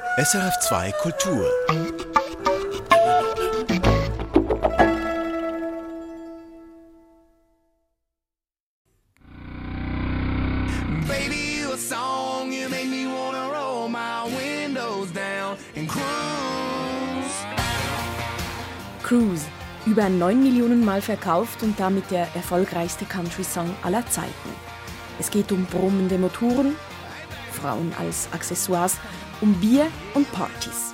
SRF 2 Kultur. Baby, you a song, you make me wanna roll my windows down and cruise. Cruise, über 9 Millionen Mal verkauft und damit der erfolgreichste Country-Song aller Zeiten. Es geht um brummende Motoren, Frauen als Accessoires, um Bier und Partys.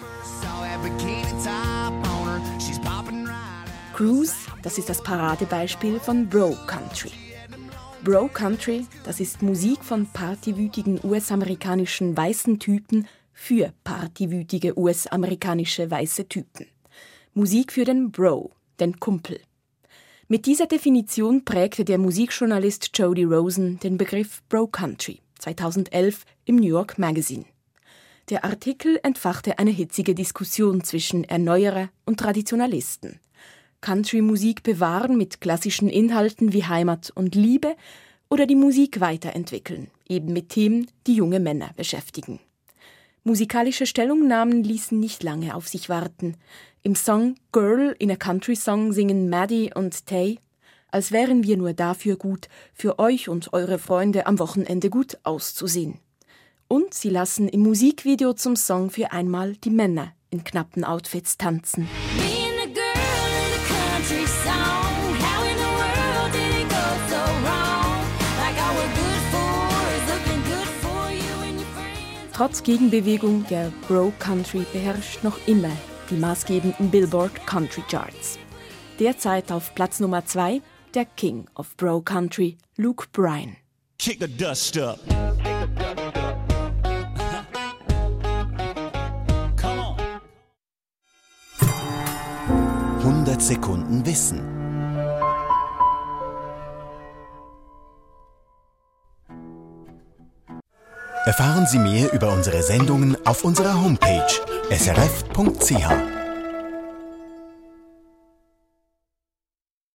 Cruise, das ist das Paradebeispiel von Bro Country. Bro Country, das ist Musik von partywütigen US-amerikanischen weißen Typen für partywütige US-amerikanische weiße Typen. Musik für den Bro, den Kumpel. Mit dieser Definition prägte der Musikjournalist Jody Rosen den Begriff Bro Country 2011 im New York Magazine. Der Artikel entfachte eine hitzige Diskussion zwischen Erneuerer und Traditionalisten. Country-Musik bewahren mit klassischen Inhalten wie Heimat und Liebe oder die Musik weiterentwickeln, eben mit Themen, die junge Männer beschäftigen. Musikalische Stellungnahmen ließen nicht lange auf sich warten. Im Song Girl in a Country Song singen Maddie und Tay, als wären wir nur dafür gut, für euch und eure Freunde am Wochenende gut auszusehen. Und sie lassen im Musikvideo zum Song für einmal die Männer in knappen Outfits tanzen. Trotz Gegenbewegung der Bro Country beherrscht noch immer die maßgebenden Billboard Country Charts. Derzeit auf Platz Nummer 2 der King of Bro Country, Luke Bryan. Kick the dust up. 100 Sekunden Wissen. Erfahren Sie mehr über unsere Sendungen auf unserer Homepage srf.ch.